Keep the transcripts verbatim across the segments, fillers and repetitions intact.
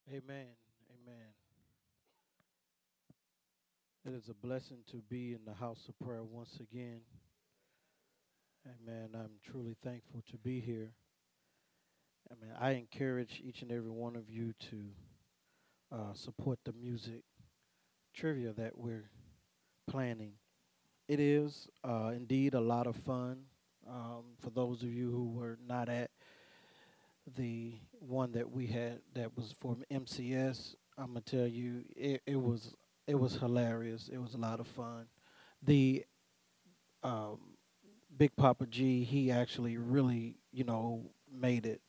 Amen. Amen. It is a blessing to be in the house of prayer once again. Amen. I'm truly thankful to be here. Amen. I encourage each and every one of you to uh, support the music trivia that we're planning. It is uh, indeed a lot of fun. Um, for those of you who were not at the one that we had that was for M C S, I'm gonna tell you it, it was it was hilarious. It was a lot of fun. The um, Big Papa G, he actually really, you know, made it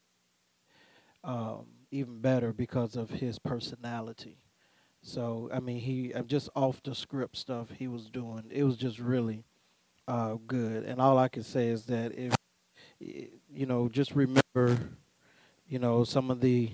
um, even better because of his personality. So, I mean, he uh, just off the script stuff he was doing, it was just really uh, good. And all I can say is that if y- you know, just remember, you know, some of the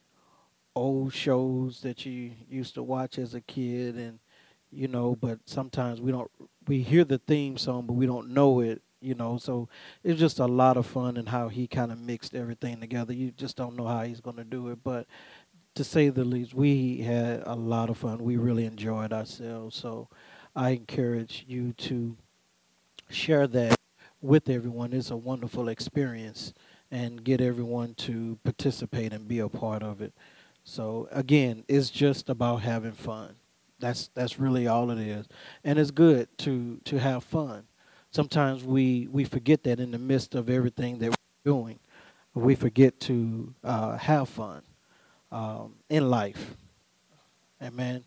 old shows that you used to watch as a kid, and you know, but sometimes we don't we hear the theme song but we don't know it, you know. So it's just a lot of fun and how he kind of mixed everything together. You just don't know how he's going to do it, but to say the least, we had a lot of fun. We really enjoyed ourselves. So I encourage you to share that with everyone. It's a wonderful experience, and get everyone to participate and be a part of it. So again, it's just about having fun. That's that's really all it is, and it's good to to have fun. Sometimes we we forget that in the midst of everything that we're doing, we forget to uh, have fun um, in life. Amen.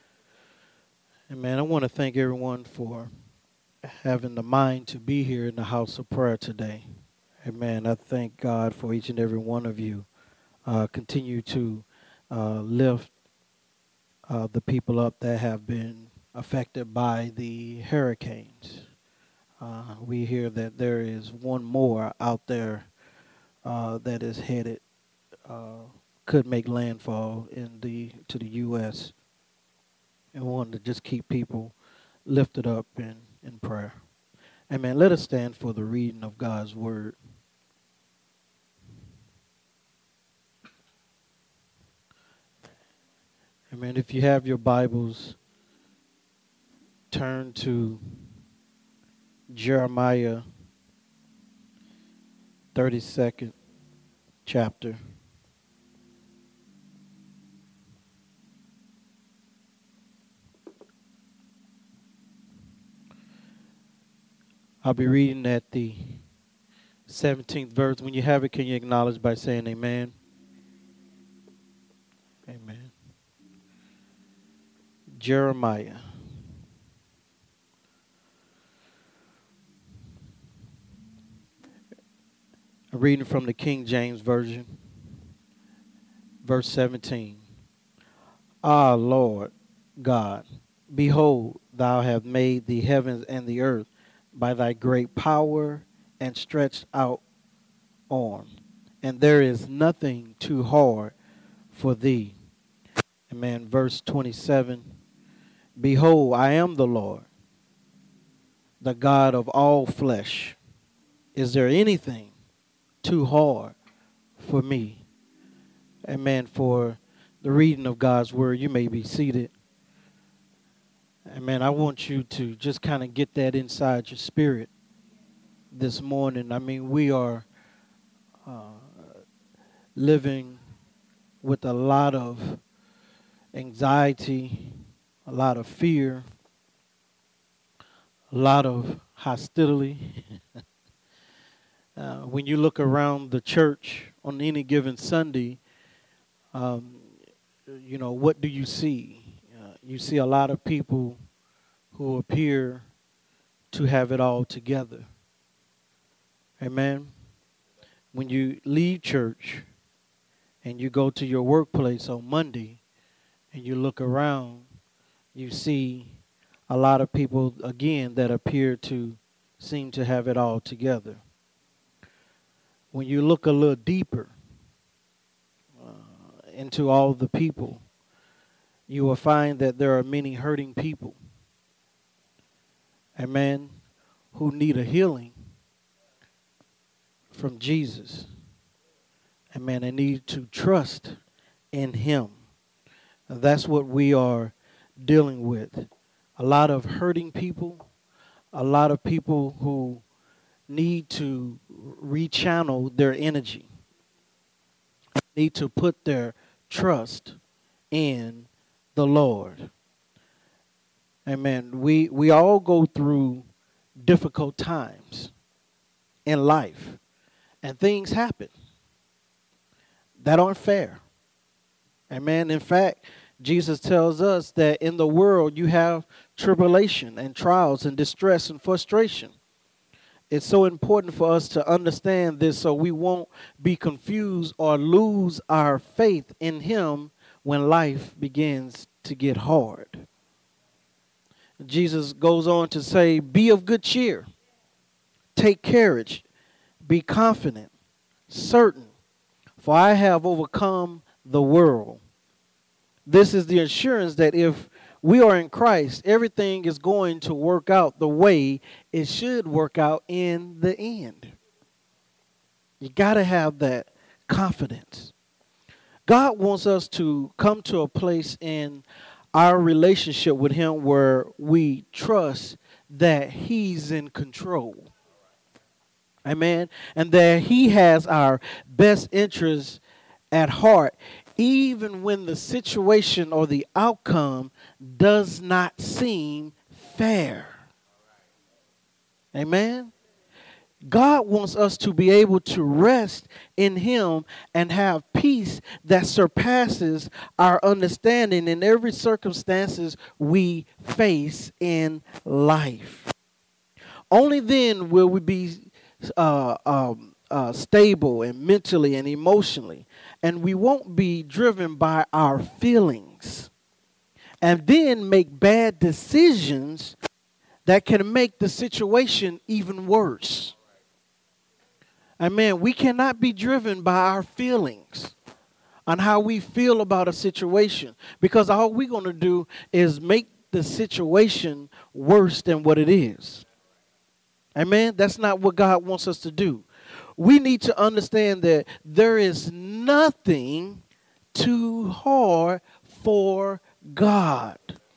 Amen. I want to thank everyone for having the mind to be here in the house of prayer today. Amen. I thank God for each and every one of you. Uh, continue to uh, lift uh, the people up that have been affected by the hurricanes. Uh, we hear that there is one more out there uh, that is headed, uh, could make landfall in the to the U S and want to just keep people lifted up in, in prayer. Amen. Let us stand for the reading of God's word. Amen. If you have your Bibles, turn to Jeremiah thirty-second chapter. I'll be reading at the seventeenth verse. When you have it, can you acknowledge by saying amen? Amen. Jeremiah. I'm reading from the King James Version, verse seventeen. Ah, Lord God, behold, thou hast made the heavens and the earth by thy great power and stretched out arm, and there is nothing too hard for thee. Amen. Verse twenty-seven. Behold, I am the Lord, the God of all flesh. Is there anything too hard for me? Amen. For the reading of God's word, you may be seated. Amen. I want you to just kind of get that inside your spirit this morning. I mean, we are uh, living with a lot of anxiety, a lot of fear, a lot of hostility. Uh, when you look around the church on any given Sunday, um, you know, what do you see? Uh, you see a lot of people who appear to have it all together. Amen. When you leave church and you go to your workplace on Monday and you look around, you see a lot of people, again, that appear to seem to have it all together. When you look a little deeper uh, into all the people, you will find that there are many hurting people, amen, who need a healing from Jesus. Amen. They need to trust in him. And that's what we are dealing with. A lot of hurting people, a lot of people who need to rechannel their energy, need to put their trust in the Lord. Amen. We we all go through difficult times in life, and things happen that aren't fair. Amen. In fact, Jesus tells us that in the world you have tribulation and trials and distress and frustration. It's so important for us to understand this so we won't be confused or lose our faith in Him when life begins to get hard. Jesus goes on to say, be of good cheer, take courage, be confident, certain, for I have overcome the world. This is the assurance that if we are in Christ, everything is going to work out the way it should work out in the end. You got to have that confidence. God wants us to come to a place in our relationship with Him where we trust that He's in control. Amen. And that He has our best interests at heart, even when the situation or the outcome does not seem fair. Amen. God wants us to be able to rest in Him and have peace that surpasses our understanding in every circumstances we face in life. Only then will we be uh, um, uh, stable and mentally and emotionally, and we won't be driven by our feelings and then make bad decisions that can make the situation even worse. Amen. We cannot be driven by our feelings on how we feel about a situation, because all we're going to do is make the situation worse than what it is. Amen. That's not what God wants us to do. We need to understand that there is nothing too hard for God.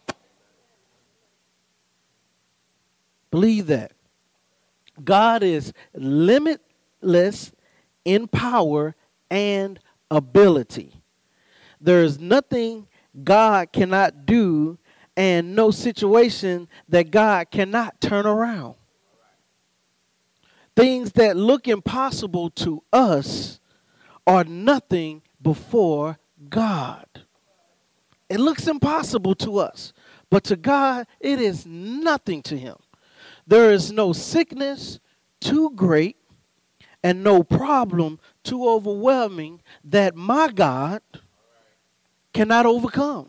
Believe that. God is limitless in power and ability. There is nothing God cannot do and no situation that God cannot turn around. Things that look impossible to us are nothing before God. It looks impossible to us, but to God, it is nothing to Him. There is no sickness too great and no problem too overwhelming that my God cannot overcome.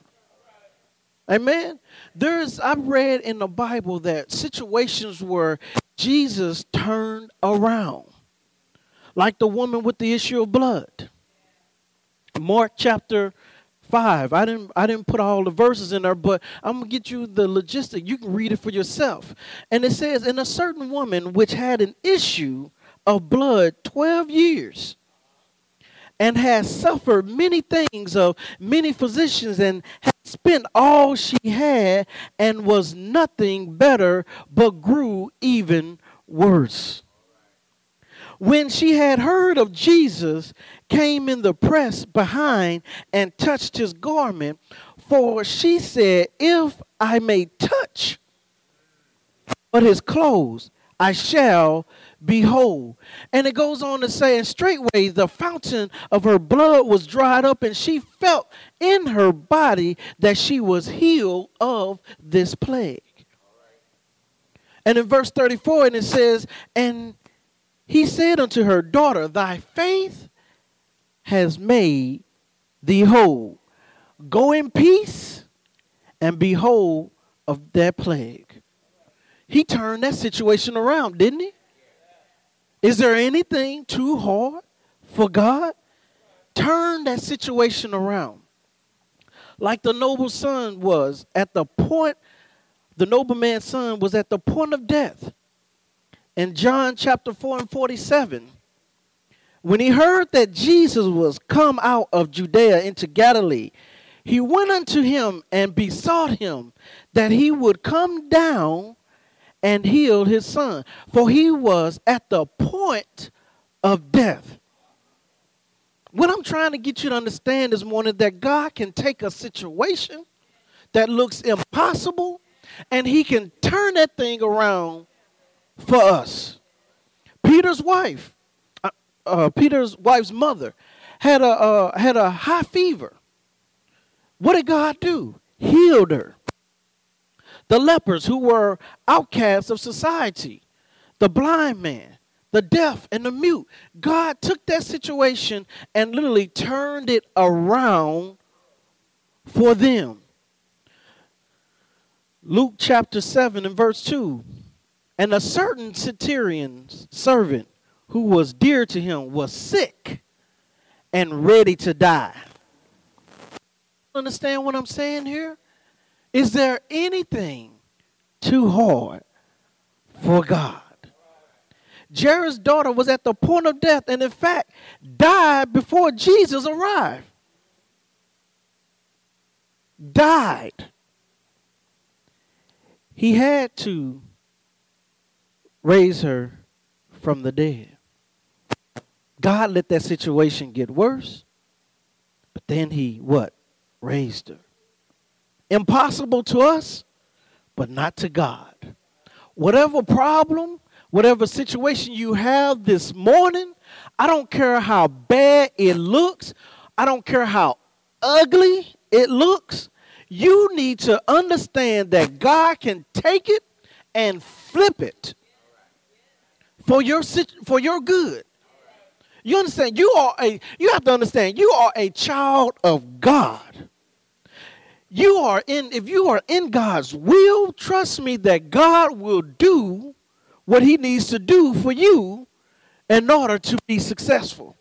Amen. There's, I've read in the Bible that situations where Jesus turned around, like the woman with the issue of blood. Mark chapter five. I didn't I didn't put all the verses in there, but I'm going to get you the logistic. You can read it for yourself. And it says, and a certain woman which had an issue of blood twelve years and has suffered many things of many physicians and had spent all she had and was nothing better but grew even worse. When she had heard of Jesus, came in the press behind and touched his garment, for she said, if I may touch but his clothes, I shall be whole. And it goes on to say, and straightway the fountain of her blood was dried up, and she felt in her body that she was healed of this plague. And in verse thirty-four, and it says, and he said unto her, daughter, thy faith has made thee whole. Go in peace and be whole of that plague. He turned that situation around, didn't he? Is there anything too hard for God? Turn that situation around. Like the noble son was at the point, the nobleman's son was at the point of death. In John chapter four and forty-seven, when he heard that Jesus was come out of Judea into Galilee, he went unto him and besought him that he would come down and heal his son, for he was at the point of death. What I'm trying to get you to understand this morning, that God can take a situation that looks impossible and he can turn that thing around for us. Peter's wife, uh, uh, Peter's wife's mother had a uh, had a high fever. What did God do? Healed her. The lepers who were outcasts of society, the blind man, the deaf, and the mute. God took that situation and literally turned it around for them. Luke chapter seven and verse two. And a certain centurion's servant who was dear to him was sick and ready to die. Understand what I'm saying here? Is there anything too hard for God? Jairus' daughter was at the point of death and in fact died before Jesus arrived. Died. He had to raise her from the dead. God let that situation get worse, but then he what? Raised her. Impossible to us, but not to God. Whatever problem, whatever situation you have this morning, I don't care how bad it looks, I don't care how ugly it looks, you need to understand that God can take it and flip it for your for your good. You understand? You are a you have to understand you are a child of God. You are in if you are in God's will, trust me that God will do what he needs to do for you in order to be successful.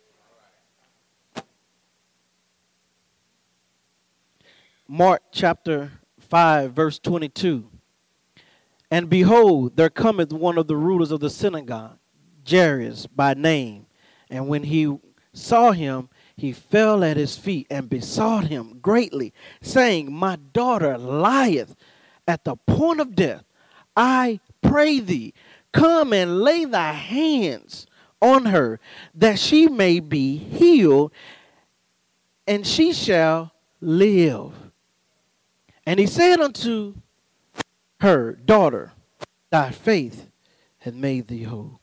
Mark chapter five verse twenty-two. And behold, there cometh one of the rulers of the synagogue, Jairus by name. And when he saw him, he fell at his feet and besought him greatly, saying, My daughter lieth at the point of death. I pray thee, come and lay thy hands on her, that she may be healed, and she shall live. And he said unto her, Daughter, thy faith hath made thee whole.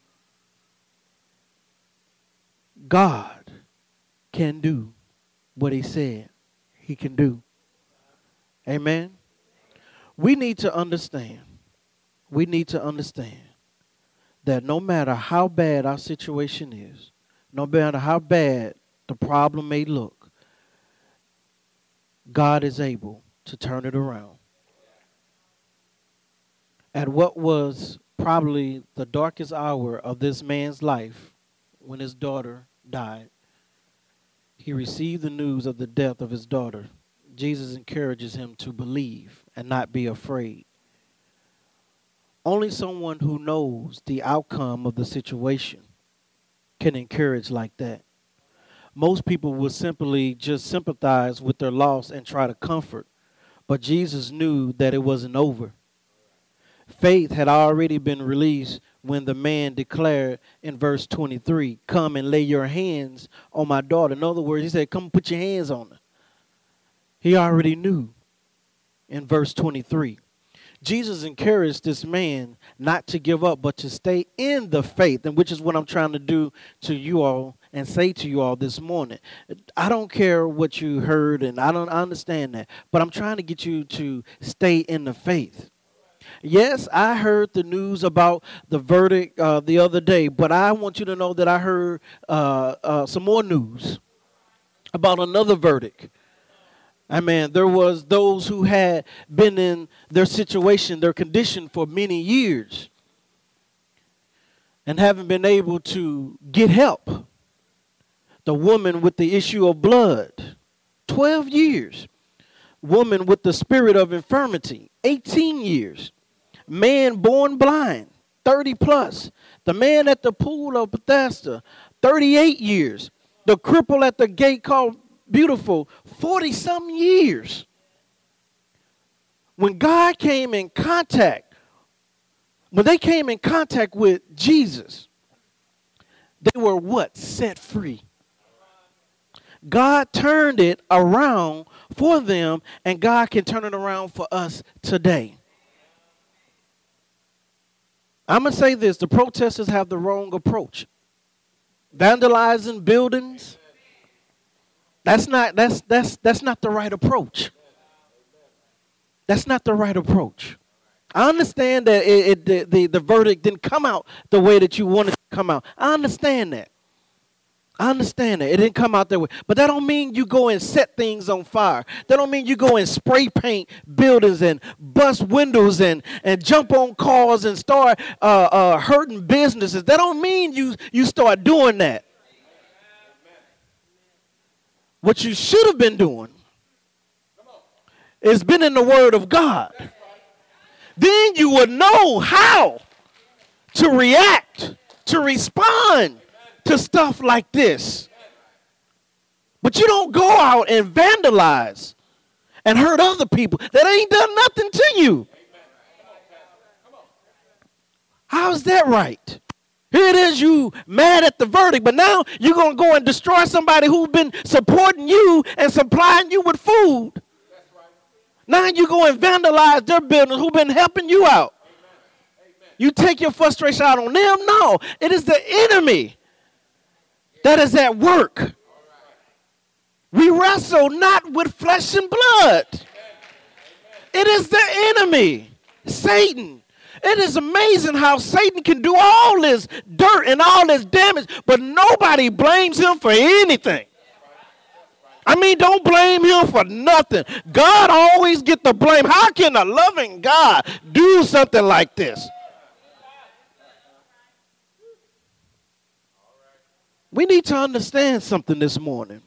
God can do what he said he can do. Amen. We need to understand, we need to understand that no matter how bad our situation is, no matter how bad the problem may look, God is able to turn it around. At what was probably the darkest hour of this man's life, when his daughter died, he received the news of the death of his daughter. Jesus encourages him to believe and not be afraid. Only someone who knows the outcome of the situation can encourage like that. Most people will simply just sympathize with their loss and try to comfort, but Jesus knew that it wasn't over. Faith had already been released when the man declared in verse twenty-three, come and lay your hands on my daughter. In other words, he said, come put your hands on her. He already knew in verse twenty-three. Jesus encouraged this man not to give up, but to stay in the faith, and which is what I'm trying to do to you all and say to you all this morning. I don't care what you heard, and I don't I understand that, but I'm trying to get you to stay in the faith. Yes, I heard the news about the verdict uh, the other day, but I want you to know that I heard uh, uh, some more news about another verdict. I mean, there was those who had been in their situation, their condition for many years and haven't been able to get help. The woman with the issue of blood, twelve years. Woman with the spirit of infirmity, eighteen years. Man born blind, thirty plus. The man at the pool of Bethesda, thirty-eight years. The cripple at the gate called beautiful, forty-some years, when God came in contact, when they came in contact with Jesus, they were what? Set free. God turned it around for them, and God can turn it around for us today. I'm going to say this. The protesters have the wrong approach. Vandalizing buildings, that's not, that's, that's, that's not the right approach. That's not the right approach. I understand that it, it, the, the, the verdict didn't come out the way that you wanted it to come out. I understand that. I understand that. It didn't come out that way. But that don't mean you go and set things on fire. That don't mean you go and spray paint buildings and bust windows and, and jump on cars and start uh, uh, hurting businesses. That don't mean you, you start doing that. What you should have been doing is been in the Word of God. Then you would know how to react, to respond to stuff like this. But you don't go out and vandalize and hurt other people that ain't done nothing to you. How's that right? Here it is, you mad at the verdict, but now you're going to go and destroy somebody who's been supporting you and supplying you with food. Now you go and vandalize their business who've been helping you out. You take your frustration out on them? No, it is the enemy that is at work. We wrestle not with flesh and blood. It is the enemy, Satan. It is amazing how Satan can do all this dirt and all this damage, but nobody blames him for anything. I mean, don't blame him for nothing. God always get the blame. How can a loving God do something like this? We need to understand something this morning.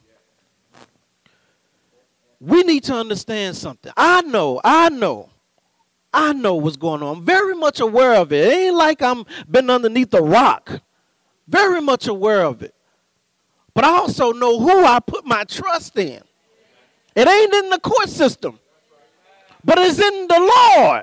We need to understand something. I know, I know, I know what's going on. I'm very much aware of it. It ain't like I'm been underneath a rock. Very much aware of it. But I also know who I put my trust in. It ain't in the court system, but it's in the Lord.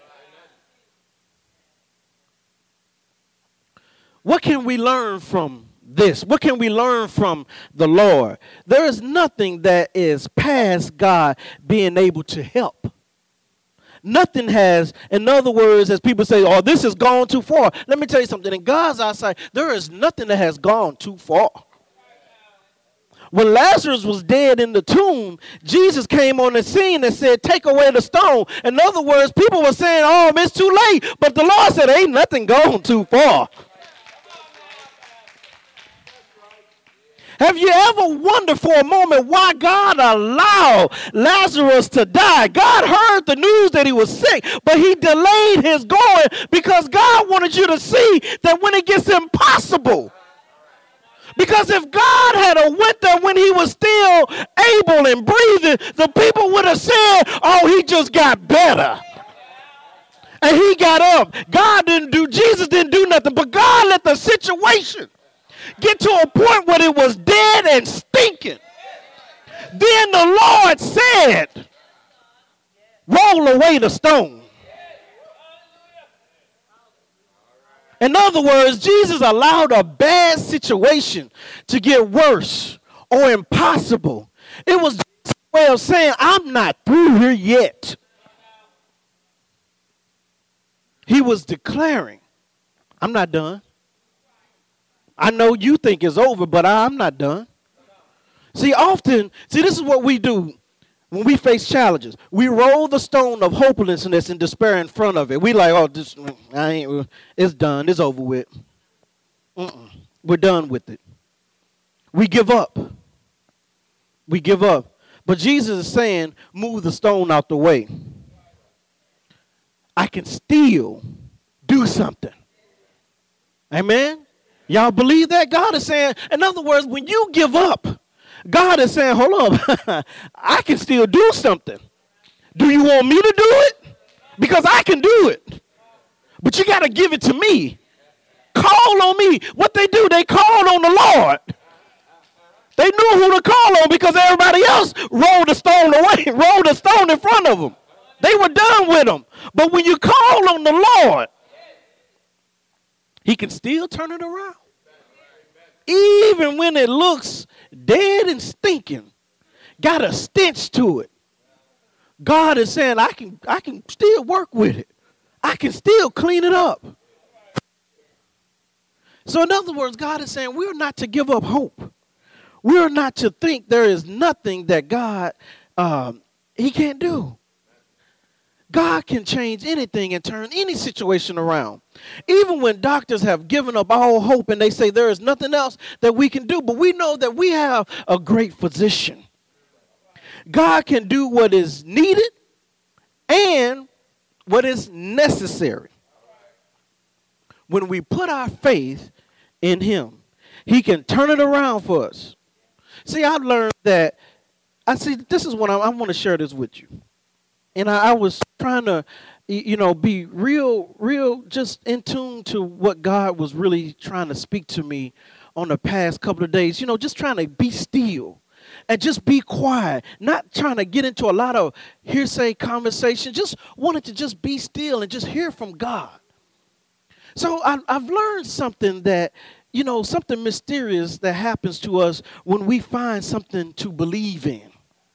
What can we learn from this? What can we learn from the Lord? There is nothing that is past God being able to help. Nothing has, in other words, as people say, oh, this has gone too far. Let me tell you something. In God's eyesight, there is nothing that has gone too far. When Lazarus was dead in the tomb, Jesus came on the scene and said, take away the stone. In other words, people were saying, oh, it's too late. But the Lord said, ain't nothing gone too far. Have you ever wondered for a moment why God allowed Lazarus to die? God heard the news that he was sick, but he delayed his going because God wanted you to see that when it gets impossible. Because if God had a went there when he was still able and breathing, the people would have said, oh, he just got better. And he got up. God didn't do, Jesus didn't do nothing, but God let the situation get to a point where it was dead and stinking. Then the Lord said, roll away the stone. In other words, Jesus allowed a bad situation to get worse or impossible. It was a way of saying, I'm not through here yet. He was declaring, I'm not done. I know you think it's over, but I'm not done. See, often, see, this is what we do when we face challenges. We roll the stone of hopelessness and despair in front of it. We like, oh, this, I ain't, it's done. It's over with. Mm-mm. We're done with it. We give up. We give up. But Jesus is saying, move the stone out the way. I can still do something. Amen? Y'all believe that? God is saying, in other words, when you give up, God is saying, hold up, I can still do something. Do you want me to do it? Because I can do it. But you got to give it to me. Call on me. What they do, they call on the Lord. They knew who to call on because everybody else rolled a stone away, rolled a stone in front of them. They were done with them. But when you call on the Lord, he can still turn it around. Even when it looks dead and stinking, got a stench to it. God is saying, I can, I can still work with it. I can still clean it up. So in other words, God is saying we're not to give up hope. We're not to think there is nothing that God, um, he can't do. God can change anything and turn any situation around. Even when doctors have given up all hope and they say there is nothing else that we can do, but we know that we have a great physician. God can do what is needed and what is necessary. When we put our faith in him, he can turn it around for us. See, I've learned that, I see, this is what I, I want to share this with you. And I, I was trying to, you know, be real, real just in tune to what God was really trying to speak to me on the past couple of days. You know, just trying to be still and just be quiet, not trying to get into a lot of hearsay conversation. Just wanted to just be still and just hear from God. So I, I've learned something that, you know, something mysterious that happens to us when we find something to believe in.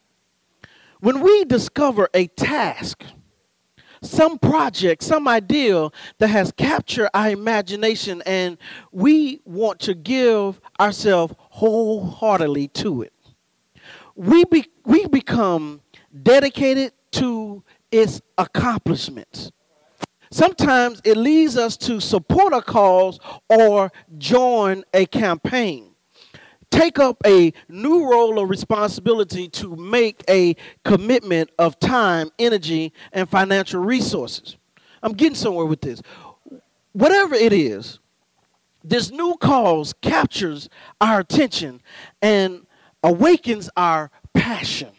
When we discover a task, some project, some ideal that has captured our imagination and we want to give ourselves wholeheartedly to it, we, be, we become dedicated to its accomplishments. Sometimes it leads us to support a cause or join a campaign. Take up a new role of responsibility to make a commitment of time, energy, and financial resources. I'm getting somewhere with this. Whatever it is, this new cause captures our attention and awakens our passion.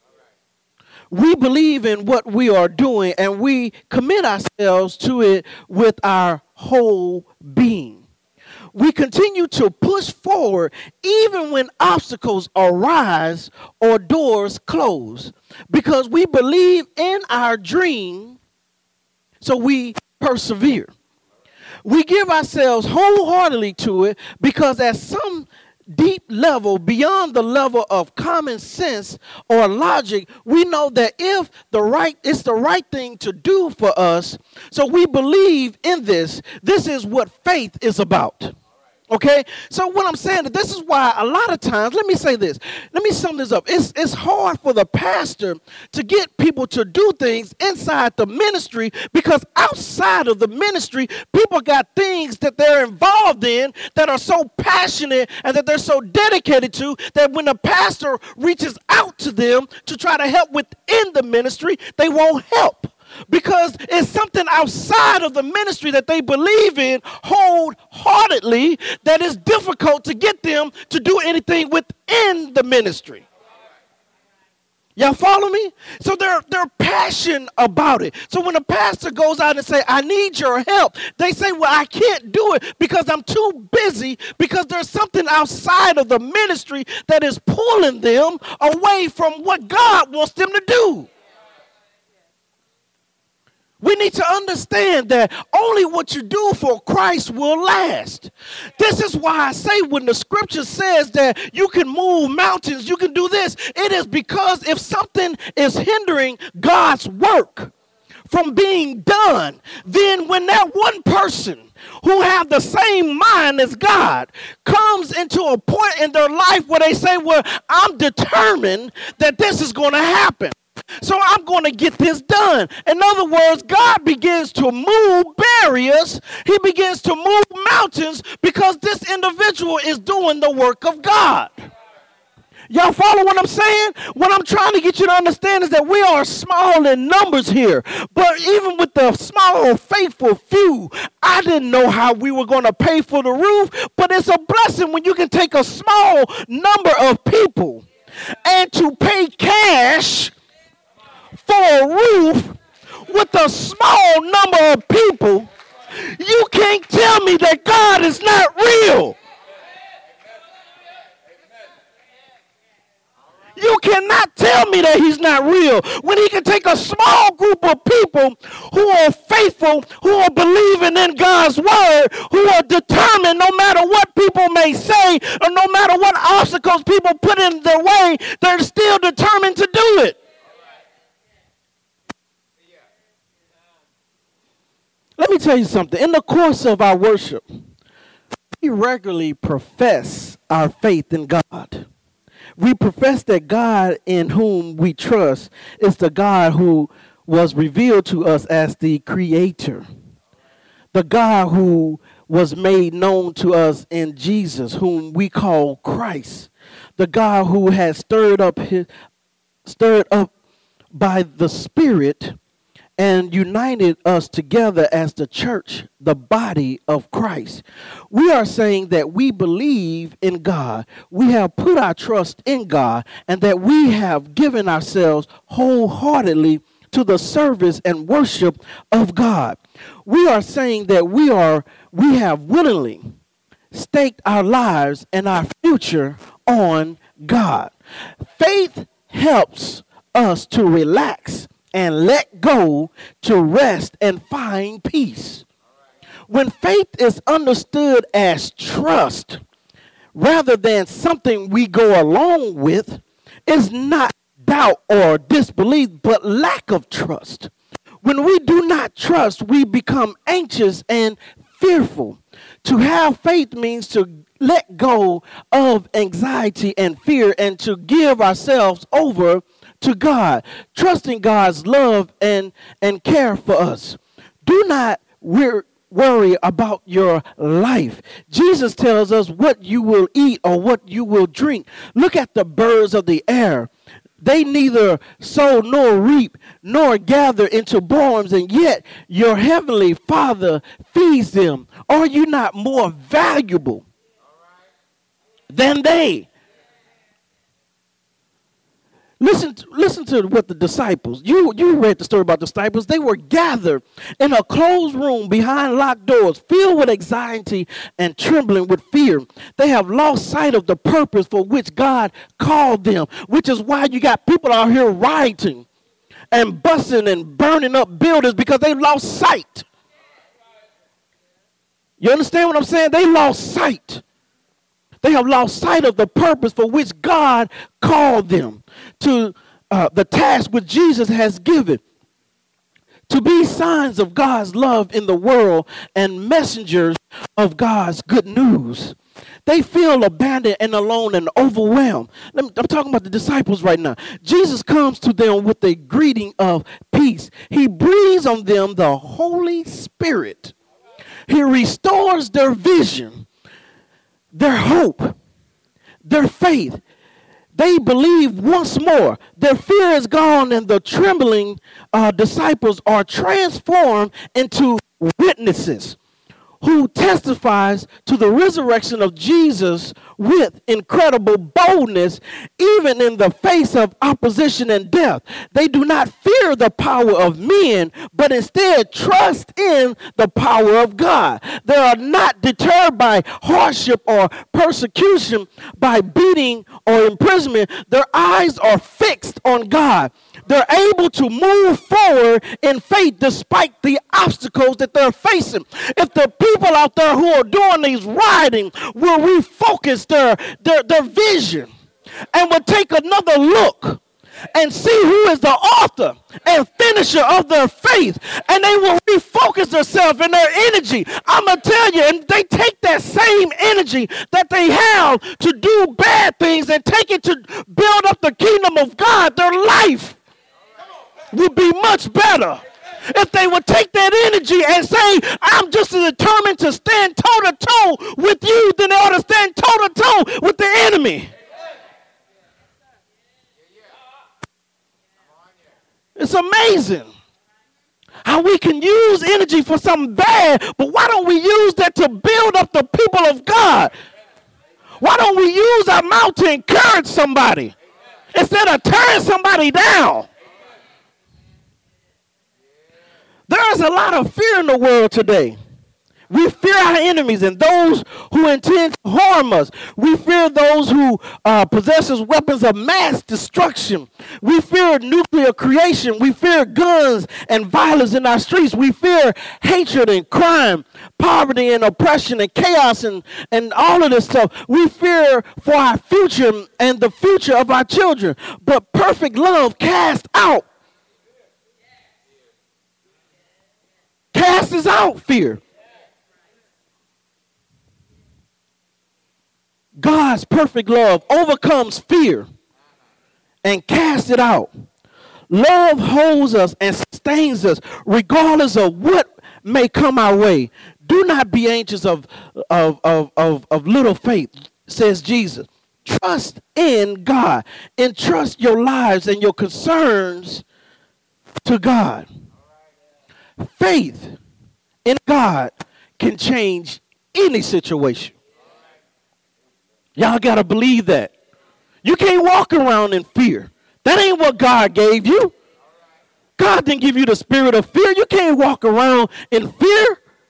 We believe in what we are doing and we commit ourselves to it with our whole being. We continue to push forward even when obstacles arise or doors close because we believe in our dream, so we persevere. We give ourselves wholeheartedly to it because at some deep level, beyond the level of common sense or logic, we know that if the right, it's the right thing to do for us, so we believe in this. This is what faith is about. Okay, so what I'm saying, this is why a lot of times, let me say this, let me sum this up. It's, it's hard for the pastor to get people to do things inside the ministry because outside of the ministry, people got things that they're involved in that are so passionate and that they're so dedicated to that when the pastor reaches out to them to try to help within the ministry, they won't help. Because it's something outside of the ministry that they believe in wholeheartedly that is difficult to get them to do anything within the ministry. Y'all follow me? So they're they're passionate about it. So when a pastor goes out and say, I need your help, they say, well, I can't do it because I'm too busy, because there's something outside of the ministry that is pulling them away from what God wants them to do. We need to understand that only what you do for Christ will last. This is why I say when the scripture says that you can move mountains, you can do this, it is because if something is hindering God's work from being done, then when that one person who have the same mind as God comes into a point in their life where they say, well, I'm determined that this is going to happen, so I'm going to get this done. In other words, God begins to move barriers. He begins to move mountains because this individual is doing the work of God. Y'all follow what I'm saying? What I'm trying to get you to understand is that we are small in numbers here. But even with the small, faithful few, I didn't know how we were going to pay for the roof. But it's a blessing when you can take a small number of people and to pay cash for a roof with a small number of people. You can't tell me that God is not real. cannot tell me that he's not real when he can take a small group of people who are faithful, who are believing in God's word, who are determined no matter what people may say or no matter what obstacles people put in their way, they're still determined to do it. Let me tell you something. In the course of our worship, we regularly profess our faith in God. We profess that God in whom we trust is the God who was revealed to us as the creator. The God who was made known to us in Jesus, whom we call Christ. The God who has stirred up his, stirred up by the Spirit and united us together as the church, the body of Christ. We are saying that we believe in God, we have put our trust in God, and that we have given ourselves wholeheartedly to the service and worship of God. We are saying that we are we have willingly staked our lives and our future on God. Faith helps us to relax and let go, to rest and find peace. When faith is understood as trust rather than something we go along with, it's not doubt or disbelief, but lack of trust. When we do not trust, we become anxious and fearful. To have faith means to let go of anxiety and fear and to give ourselves over to God, trusting God's love and, and care for us. Do not wor- worry about your life. Jesus tells us what you will eat or what you will drink. Look at the birds of the air. They neither sow nor reap nor gather into barns, and yet your heavenly Father feeds them. Are you not more valuable than they? Listen to, listen to what the disciples, you, you read the story about the disciples. They were gathered in a closed room behind locked doors, filled with anxiety and trembling with fear. They have lost sight of the purpose for which God called them, which is why you got people out here rioting and busting and burning up buildings because they lost sight. You understand what I'm saying? They lost sight. They have lost sight of the purpose for which God called them, to uh, the task which Jesus has given, to be signs of God's love in the world and messengers of God's good news. They feel abandoned and alone and overwhelmed. Let me, I'm talking about the disciples right now. Jesus comes to them with a greeting of peace. He breathes on them the Holy Spirit. He restores their vision, their hope, their faith. They believe once more. Their fear is gone, and the trembling uh, disciples are transformed into witnesses who testifies to the resurrection of Jesus with incredible boldness, even in the face of opposition and death. They do not fear the power of men, but instead trust in the power of God. They are not deterred by hardship or persecution, by beating or imprisonment. Their eyes are fixed on God. They're able to move forward in faith despite the obstacles that they're facing. If the people out there who are doing these rioting will refocus their, their, their vision and will take another look and see who is the author and finisher of their faith, and they will refocus themselves and their energy. I'm going to tell you, and they take that same energy that they have to do bad things and take it to build up the kingdom of God. Their life would be much better if they would take that energy and say, I'm just as determined to stand toe-to-toe with you than they ought to stand toe-to-toe with the enemy. It's amazing how we can use energy for something bad, but why don't we use that to build up the people of God? Why don't we use our mouth to encourage somebody instead of tearing somebody down? There is a lot of fear in the world today. We fear our enemies and those who intend to harm us. We fear those who uh, possesses weapons of mass destruction. We fear nuclear creation. We fear guns and violence in our streets. We fear hatred and crime, poverty and oppression and chaos and, and all of this stuff. We fear for our future and the future of our children. But perfect love casts out. Casts out fear. God's perfect love overcomes fear and casts it out. Love holds us and sustains us regardless of what may come our way. Do not be anxious of, of, of, of, of little faith, says Jesus. Trust in God. Entrust your lives and your concerns to God. Faith in God can change any situation. Y'all got to believe that. You can't walk around in fear. That ain't what God gave you. God didn't give you the spirit of fear. You can't walk around in fear.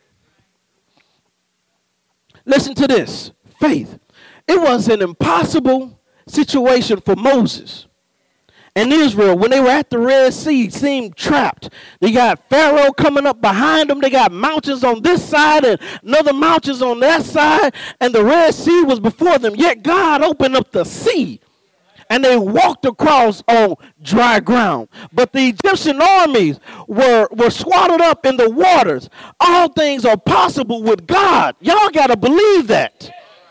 Listen to this. Faith. It was an impossible situation for Moses and Israel when they were at the Red Sea, seemed trapped. They got Pharaoh coming up behind them. They got mountains on this side and another mountains on that side, and the Red Sea was before them. Yet God opened up the sea, and they walked across on dry ground. But the Egyptian armies were, were swallowed up in the waters. All things are possible with God. Y'all got to believe that.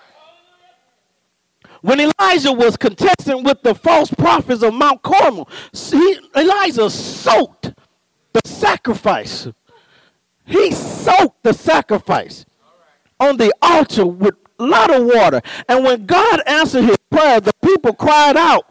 When Elijah was contesting with the false prophets of Mount Carmel, he, Elijah soaked the sacrifice. He soaked the sacrifice on the altar with a lot of water. And when God answered his prayer, the people cried out,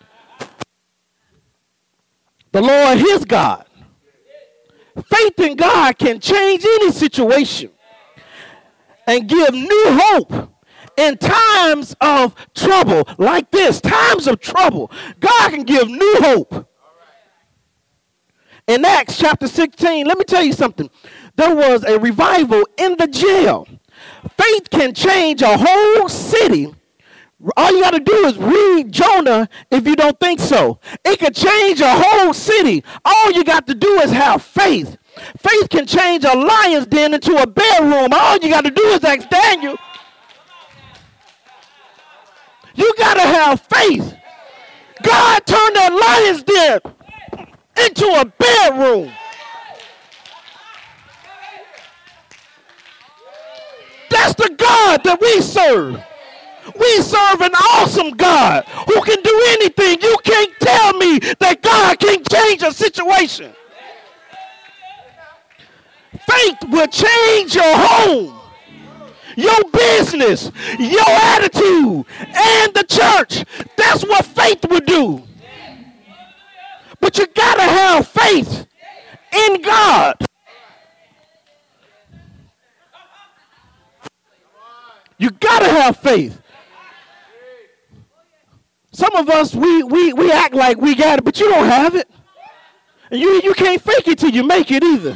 the Lord his God. Faith in God can change any situation and give new hope. In times of trouble like this, times of trouble, God can give new hope. In Acts chapter sixteen, let me tell you something. There was a revival in the jail. Faith can change a whole city. All you got to do is read Jonah if you don't think so. It could change a whole city. All you got to do is have faith. Faith can change a lion's den into a bedroom. All you got to do is ask Daniel. You got to have faith. God turned that lion's den into a bedroom. That's the God that we serve. We serve an awesome God who can do anything. You can't tell me that God can change a situation. Faith will change your home, your business, your attitude, and the church. That's what faith will do. But you got to have faith in God. You got to have faith. Some of us, we, we, we act like we got it, but you don't have it. And you, you can't fake it till you make it either.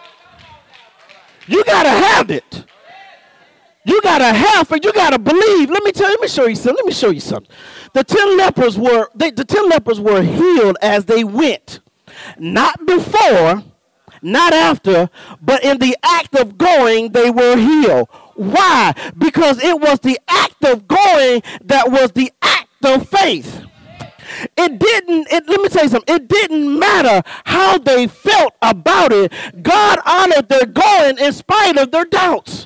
You got to have it. You gotta have it. You gotta believe. Let me tell you. Let me show you something. Let me show you something. The ten lepers were they, the ten lepers were healed as they went, not before, not after, but in the act of going, they were healed. Why? Because it was the act of going that was the act of faith. It didn't. It, let me tell you something. It didn't matter how they felt about it. God honored their going in spite of their doubts.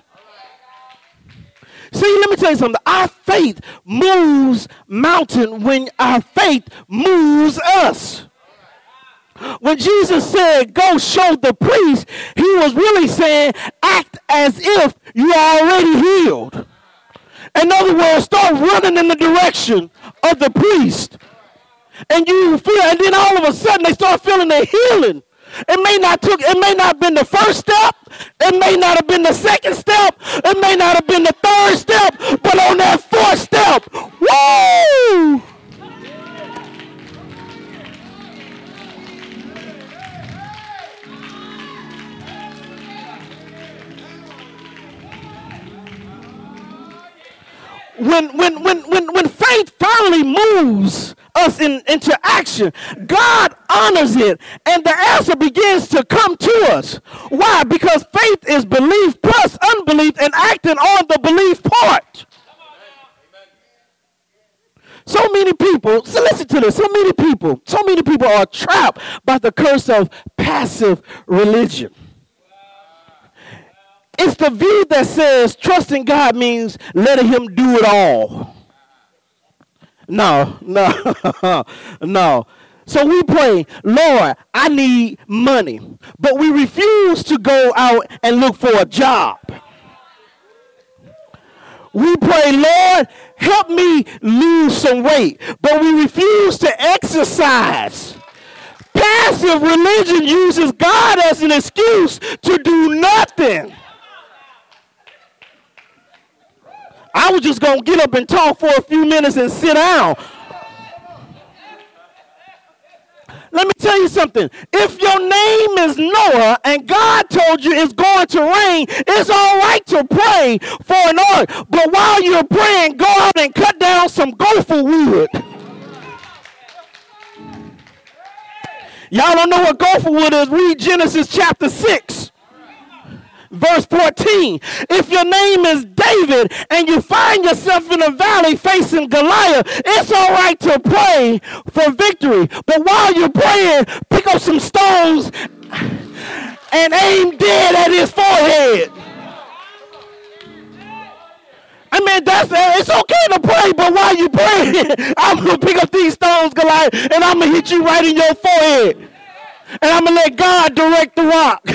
See, let me tell you something. Our faith moves mountain when our faith moves us. When Jesus said, go show the priest, he was really saying, act as if you are already healed. In other words, start running in the direction of the priest. And you feel, and then all of a sudden they start feeling their healing. It may not took, it may not have been the first step. It may not have been the second step. It may not have been the third step. But on that fourth step, woo! us in, into action, God honors it, and the answer begins to come to us. Why? Because faith is belief plus unbelief and acting on the belief part. So many people, so listen to this, so many people, so many people are trapped by the curse of passive religion. It's the view that says trusting God means letting him do it all. No, no, no. So we pray, Lord, I need money, but we refuse to go out and look for a job. We pray, Lord, help me lose some weight, but we refuse to exercise. Passive religion uses God as an excuse to do nothing. I was just going to get up and talk for a few minutes and sit down. Let me tell you something. If your name is Noah and God told you it's going to rain, it's all right to pray for an oil. But while you're praying, go out and cut down some gopher wood. Y'all don't know what gopher wood is? Read Genesis chapter six. Verse fourteen, if your name is David and you find yourself in a valley facing Goliath, it's all right to pray for victory. But while you're praying, pick up some stones and aim dead at his forehead. I mean, that's it's okay to pray, but while you're praying, I'm going to pick up these stones, Goliath, and I'm going to hit you right in your forehead. And I'm going to let God direct the rock.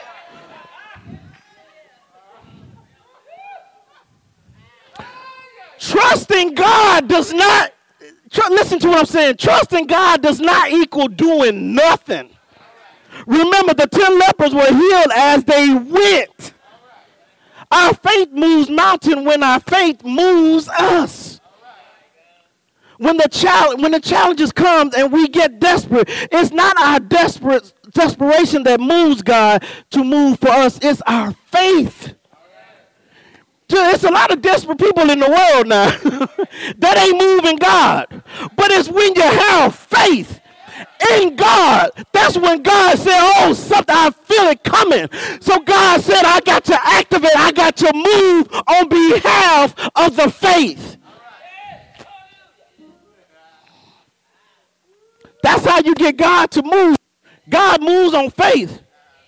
Trusting God does not, tr- listen to what I'm saying. Trusting God does not equal doing nothing. Remember, the ten lepers were healed as they went. Our faith moves mountain when our faith moves us. When the challenge, when the challenges come and we get desperate, it's not our desperate desperation that moves God to move for us. It's our faith. There's a lot of desperate people in the world now that ain't moving God. But it's when you have faith in God, that's when God said, oh, something, I feel it coming. So God said, I got to activate, I got to move on behalf of the faith. That's how you get God to move. God moves on faith.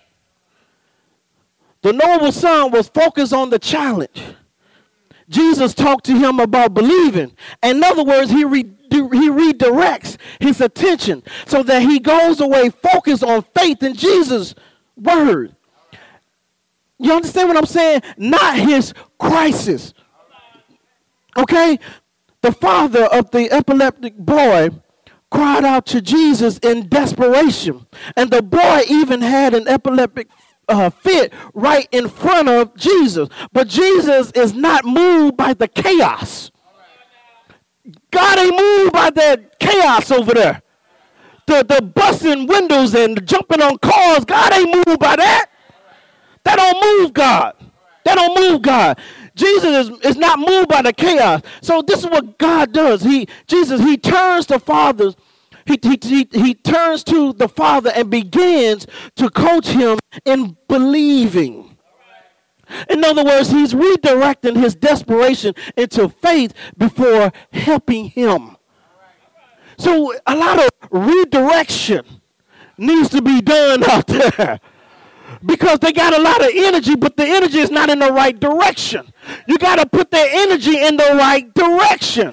The noble son was focused on the challenge. Jesus talked to him about believing. In other words, he, re- he redirects his attention so that he goes away focused on faith in Jesus' word. You understand what I'm saying? Not his crisis. Okay? The father of the epileptic boy cried out to Jesus in desperation. And the boy even had an epileptic Uh, fit right in front of Jesus. But Jesus is not moved by the chaos. God ain't moved by that chaos over there. The, the busting windows and the jumping on cars, God ain't moved by that. That don't move God. That don't move God. Jesus is, is not moved by the chaos. So this is what God does. He Jesus, he turns to fathers He, he, he, he turns to the Father and begins to coach him in believing. In other words, he's redirecting his desperation into faith before helping him. So a lot of redirection needs to be done out there because they got a lot of energy, but the energy is not in the right direction. You got to put that energy in the right direction.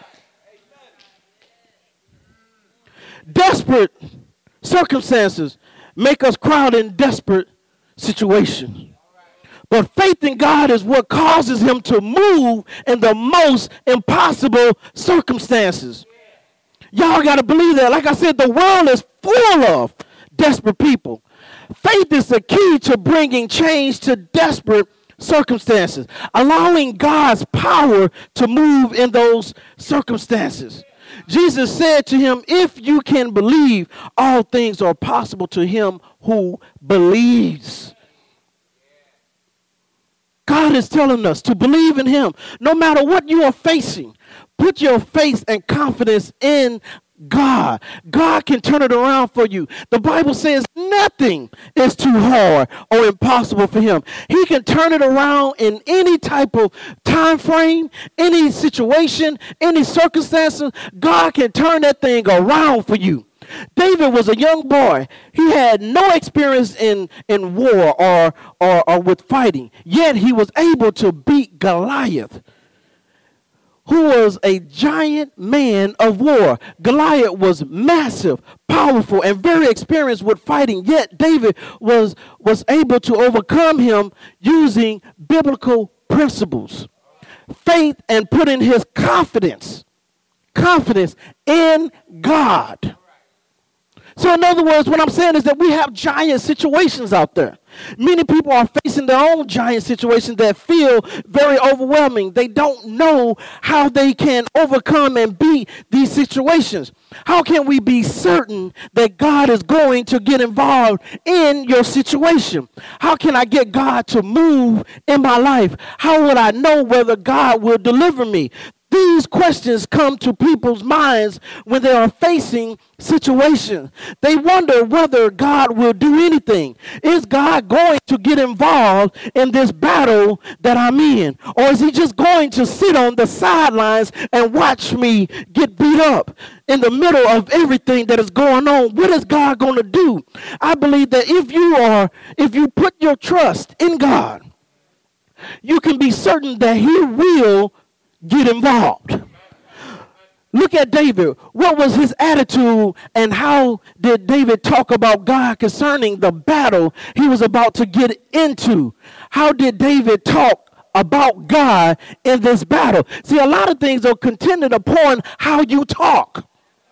Desperate circumstances make us crowd in desperate situations. But faith in God is what causes him to move in the most impossible circumstances. Y'all got to believe that. Like I said, the world is full of desperate people. Faith is the key to bringing change to desperate circumstances, allowing God's power to move in those circumstances. Jesus said to him, if you can believe, all things are possible to him who believes. God is telling us to believe in him. No matter what you are facing, put your faith and confidence in God. God can turn it around for you. The Bible says nothing is too hard or impossible for him. He can turn it around in any type of time frame, any situation, any circumstances. God can turn that thing around for you. David was a young boy. He had no experience in, in war or, or, or with fighting, yet he was able to beat Goliath, who was a giant man of war. Goliath was massive, powerful, and very experienced with fighting, yet David was, was able to overcome him using biblical principles, faith, and putting his confidence, confidence in God. So in other words, what I'm saying is that we have giant situations out there. Many people are facing their own giant situations that feel very overwhelming. They don't know how they can overcome and beat these situations. How can we be certain that God is going to get involved in your situation? How can I get God to move in my life? How would I know whether God will deliver me? These questions come to people's minds when they are facing situations. They wonder whether God will do anything. Is God going to get involved in this battle that I'm in? Or is he just going to sit on the sidelines and watch me get beat up in the middle of everything that is going on? What is God going to do? I believe that if you are, if you put your trust in God, you can be certain that he will get involved. Look at David. What was his attitude, and how did David talk about God concerning the battle he was about to get into? How did David talk about God in this battle? See, a lot of things are contingent upon how you talk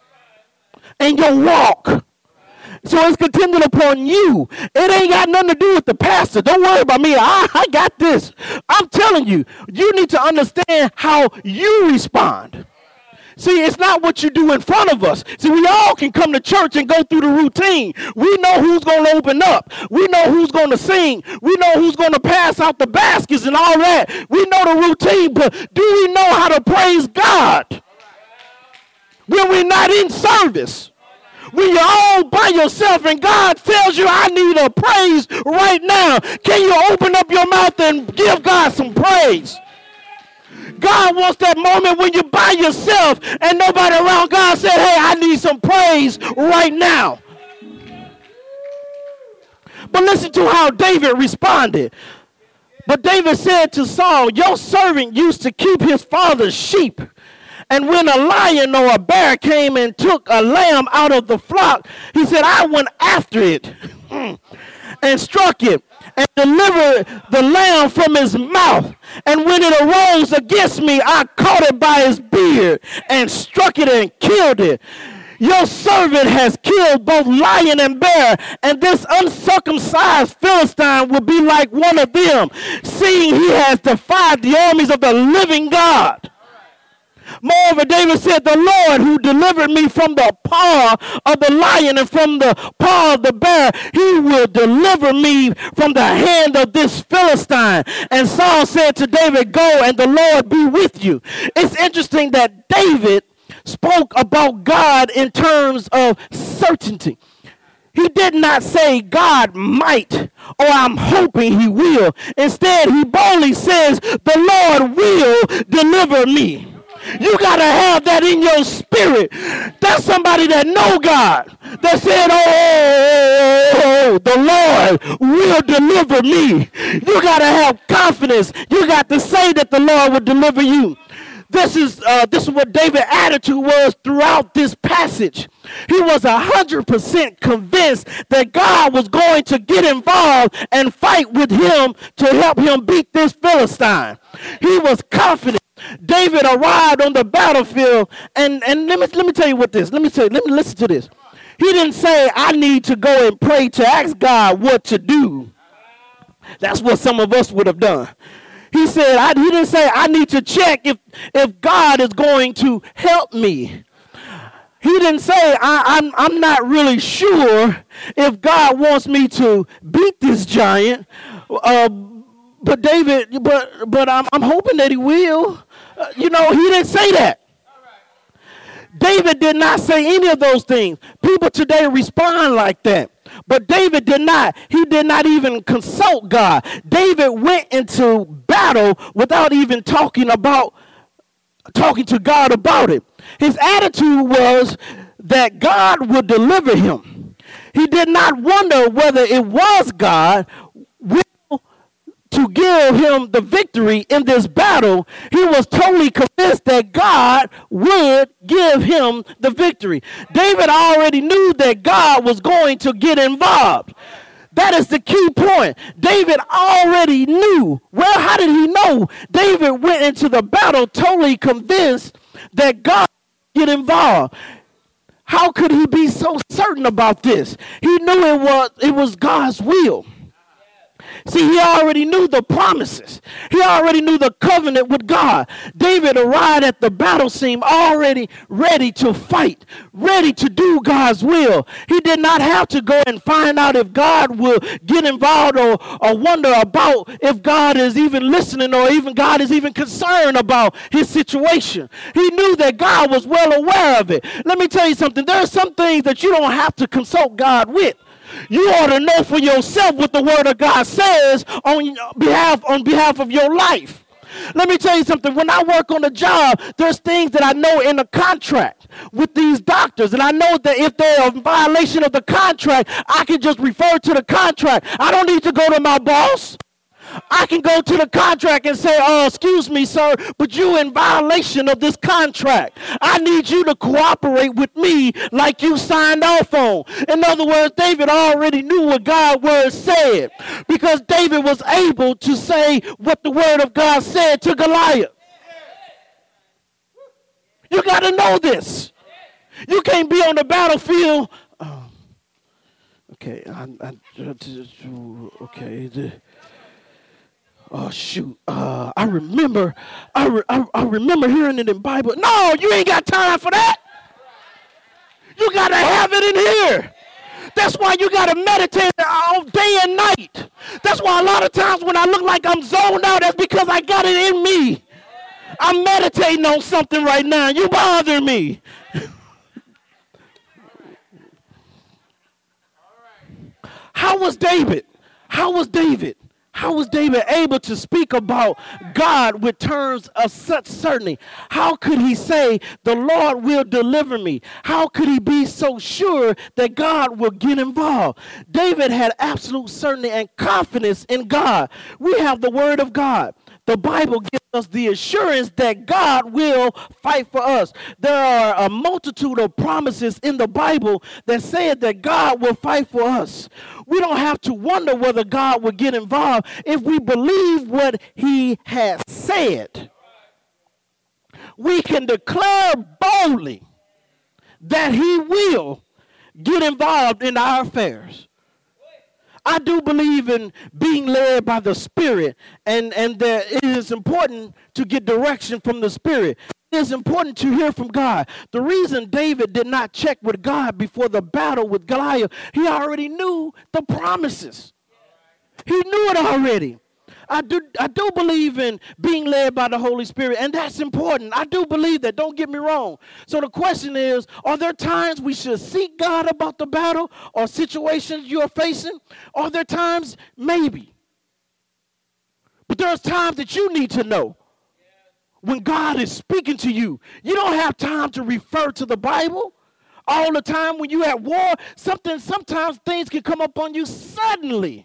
and your walk. So it's contingent upon you. It ain't got nothing to do with the pastor. Don't worry about me. I, I got this. I'm telling you, you need to understand how you respond. See, it's not what you do in front of us. See, we all can come to church and go through the routine. We know who's going to open up. We know who's going to sing. We know who's going to pass out the baskets and all that. We know the routine, but do we know how to praise God when we're not in service? When you're all by yourself and God tells you, I need a praise right now, can you open up your mouth and give God some praise? God wants that moment when you're by yourself and nobody around. God said, hey, I need some praise right now. But listen to how David responded. But David said to Saul, your servant used to keep his father's sheep. And when a lion or a bear came and took a lamb out of the flock, he said, I went after it and struck it and delivered the lamb from his mouth. And when it arose against me, I caught it by his beard and struck it and killed it. Your servant has killed both lion and bear, and this uncircumcised Philistine will be like one of them, seeing he has defied the armies of the living God. Moreover, David said, the Lord who delivered me from the paw of the lion and from the paw of the bear, he will deliver me from the hand of this Philistine. And Saul said to David, go, and the Lord be with you. It's interesting that David spoke about God in terms of certainty. He did not say God might or I'm hoping he will. Instead, he boldly says, the Lord will deliver me. You got to have that in your spirit. That's somebody that know God, that said, oh, the Lord will deliver me. You got to have confidence. You got to say that the Lord will deliver you. This is uh, this is what David's attitude was throughout this passage. He was one hundred percent convinced that God was going to get involved and fight with him to help him beat this Philistine. He was confident. David arrived on the battlefield, and, and let me let me tell you what this. Let me tell you, let me listen to this. He didn't say, I need to go and pray to ask God what to do. That's what some of us would have done. He said, I, he didn't say, I need to check if, if God is going to help me. He didn't say, I, I'm, I'm not really sure if God wants me to beat this giant. Uh, but David, but but I'm, I'm hoping that he will. Uh, you know, he didn't say that. David did not say any of those things. People today respond like that. But David did not. He did not even consult God. David went into battle without even talking about talking to God about it. His attitude was that God would deliver him. He did not wonder whether it was God to give him the victory in this battle. He was totally convinced that God would give him the victory. David already knew that God was going to get involved. That is the key point. David already knew. Well, how did he know? David went into the battle totally convinced that God would get involved. How could he be so certain about this? He knew it was it was God's will. See, he already knew the promises. He already knew the covenant with God. David arrived at the battle scene already ready to fight, ready to do God's will. He did not have to go and find out if God will get involved or, or wonder about if God is even listening or even God is even concerned about his situation. He knew that God was well aware of it. Let me tell you something. There are some things that you don't have to consult God with. You ought to know for yourself what the word of God says on behalf on behalf of your life. Let me tell you something. When I work on a job, there's things that I know in a contract with these doctors. And I know that if they're in violation of the contract, I can just refer to the contract. I don't need to go to my boss. I can go to the contract and say, oh, excuse me, sir, but you're in violation of this contract. I need you to cooperate with me like you signed off on. In other words, David already knew what God's word said because David was able to say what the word of God said to Goliath. You got to know this. You can't be on the battlefield. Oh, okay, I, I, okay. Oh, shoot. Uh, I remember, I, re- I, I remember hearing it in the Bible. No, you ain't got time for that. You got to have it in here. That's why you got to meditate all day and night. That's why a lot of times when I look like I'm zoned out, that's because I got it in me. I'm meditating on something right now. You bother me. How was David? How was David? How was David able to speak about God with terms of such certainty? How could he say, the Lord will deliver me? How could he be so sure that God will get involved? David had absolute certainty and confidence in God. We have the word of God. The Bible gives us the assurance that God will fight for us. There are a multitude of promises in the Bible that say that God will fight for us. We don't have to wonder whether God will get involved if we believe what he has said. We can declare boldly that he will get involved in our affairs. I do believe in being led by the Spirit, and, and that it is important to get direction from the Spirit. It is important to hear from God. The reason David did not check with God before the battle with Goliath, he already knew the promises. He knew it already. I do, I do believe in being led by the Holy Spirit, and that's important. I do believe that. Don't get me wrong. So the question is, are there times we should seek God about the battle or situations you're facing? Are there times? Maybe. But there's times that you need to know when God is speaking to you. You don't have time to refer to the Bible all the time. When you're at war, something, sometimes things can come up on you suddenly.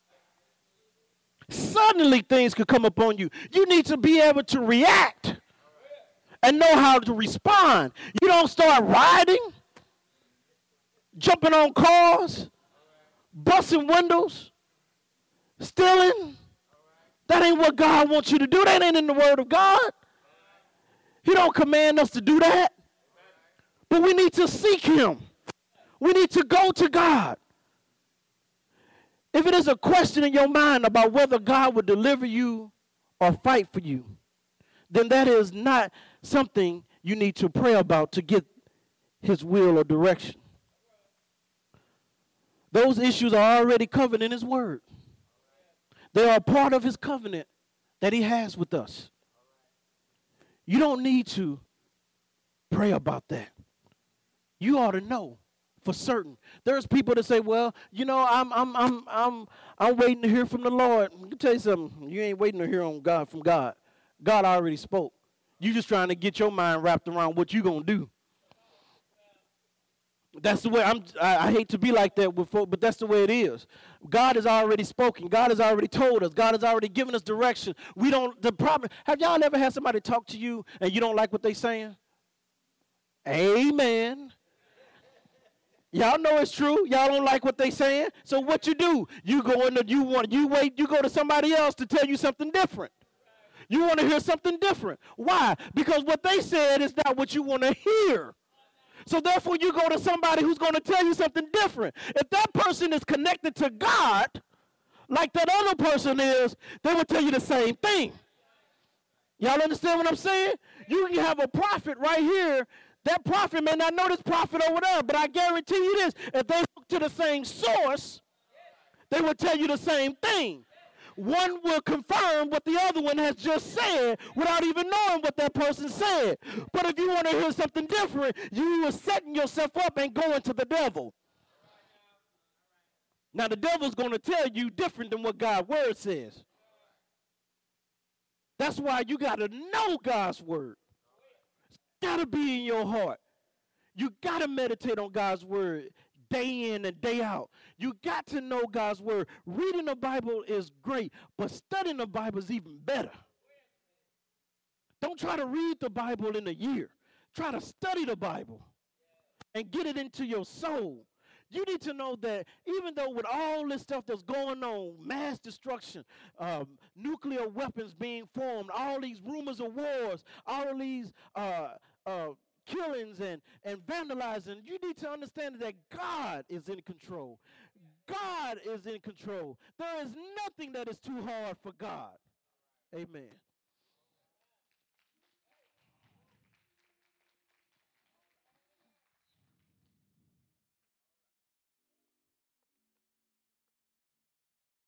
Suddenly things could come upon you. You need to be able to react and know how to respond. You don't start riding, jumping on cars, busting windows, stealing. That ain't what God wants you to do. That ain't in the word of God. He don't command us to do that. But we need to seek him. We need to go to God. If it is a question in your mind about whether God will deliver you or fight for you, then that is not something you need to pray about to get his will or direction. Those issues are already covered in his word. They are part of his covenant that he has with us. You don't need to Pray about that. You ought to know for certain. There's people that say, "Well, you know, I'm I'm I'm I'm I'm waiting to hear from the Lord." Let me tell you something. You ain't waiting to hear on God from God. God already spoke. You just trying to get your mind wrapped around what you gonna do. That's the way I'm. I, I hate to be like that with folk, but that's the way it is. God has already spoken. God has already told us. God has already given us direction. We don't. The problem. Have y'all ever had somebody talk to you and you don't like what they saying? Amen. Y'all know it's true. Y'all don't like what they saying. So what you do? You go in. The, you want. You wait. You go to somebody else to tell you something different. You want to hear something different. Why? Because what they said is not what you want to hear. So therefore, you go to somebody who's going to tell you something different. If that person is connected to God, like that other person is, they will tell you the same thing. Y'all understand what I'm saying? You can have a prophet right here. That prophet may not know this prophet over there, but I guarantee you this. If they look to the same source, they will tell you the same thing. One will confirm what the other one has just said without even knowing what that person said. But if you want to hear something different, you are setting yourself up and going to the devil. Now, the devil's going to tell you different than what God's word says. That's why you got to know God's word. It's got to be in your heart. You got to meditate on God's word day in and day out. You got to know God's word. Reading the Bible is great, but studying the Bible is even better. Don't try to read the Bible in a year. Try to study the Bible and get it into your soul. You need to know that even though with all this stuff that's going on, mass destruction, um, nuclear weapons being formed, all these rumors of wars, all these uh, uh, killings and, and vandalizing, you need to understand that God is in control. God is in control. There is nothing that is too hard for God. Amen.